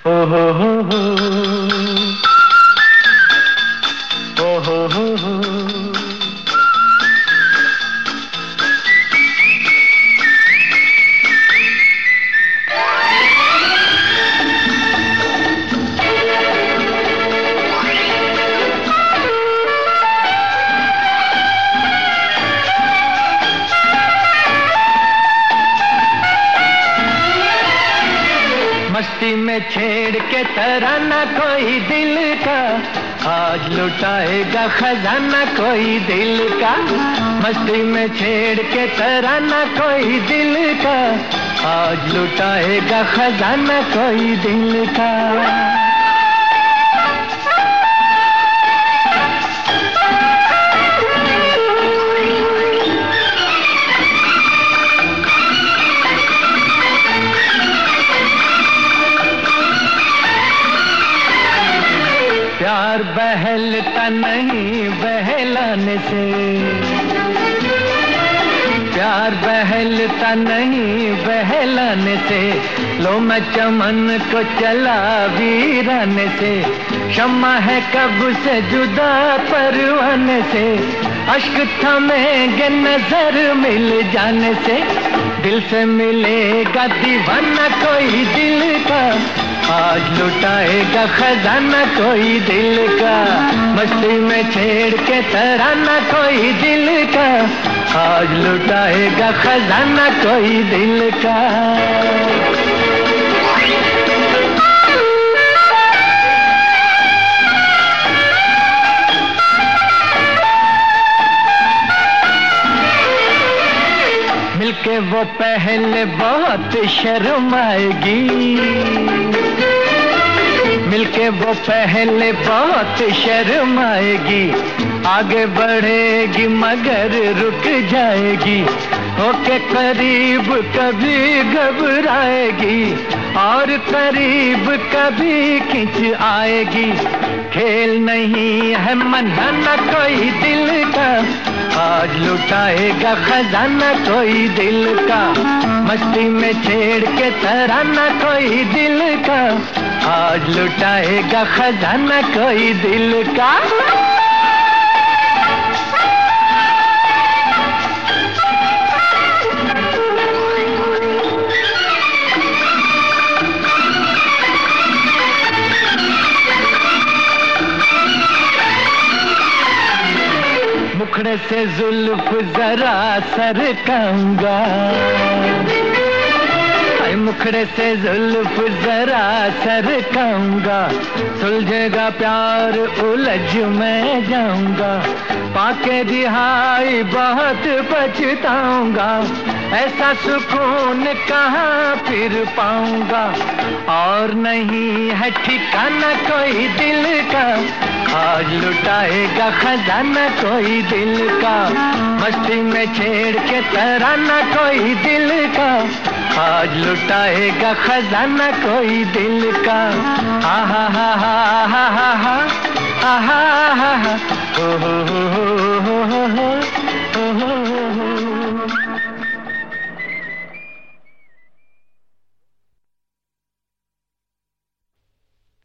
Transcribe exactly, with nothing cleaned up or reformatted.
ओ हो हो हो, ओ हो हो हो। मस्ती में छेड़ के तराना कोई दिल का, आज लुटाएगा खजाना कोई दिल का। मस्ती में छेड़ के तराना कोई दिल का, आज लुटाएगा खजाना कोई दिल का। प्यार बहलता नहीं बहलाने से, प्यार बहलता नहीं बहलाने से। लो मैं चमन को चला वीराने से, शम्मा है कब से जुदा परवाने से। अश्क थमेंगे नजर मिल जाने से, दिल से मिलेगा दीवाना कोई दिल का, आज लुटाएगा खजाना कोई दिल का। मस्ती में छेड़ के तराना कोई दिल का, आज लुटाएगा खजाना कोई दिल का। मिलके वो पहले बहुत शर्माएगी, मिलके वो पहले बहुत शर्माएगी। आगे बढ़ेगी मगर रुक जाएगी, होके करीब कभी घबराएगी और करीब कभी खिंच आएगी। खेल नहीं है मनाना कोई दिल का, आज लुटाएगा खजाना कोई दिल का। मस्ती में छेड़ के तराना कोई दिल का, आज लुटाएगा खजाना कोई दिल का। मुखड़े से जुल्फ जरा सरकाऊंगा, मुखड़े से जुल्फ जरा सरकाऊंगा। सुलझेगा प्यार उलझ मैं जाऊंगा, पाके रिहाई बहुत पछताऊंगा। ऐसा सुकून कहाँ फिर पाऊंगा, और नहीं है ठिकाना कोई दिल का, आज लुटाएगा खजाना कोई दिल का। मस्ती में छेड़ के तराना कोई दिल का, आज लुटाएगा खजाना कोई दिल का। हा हा हा हा हा हा हा हा हा हा हा, हो हो हो हो हो हो हो।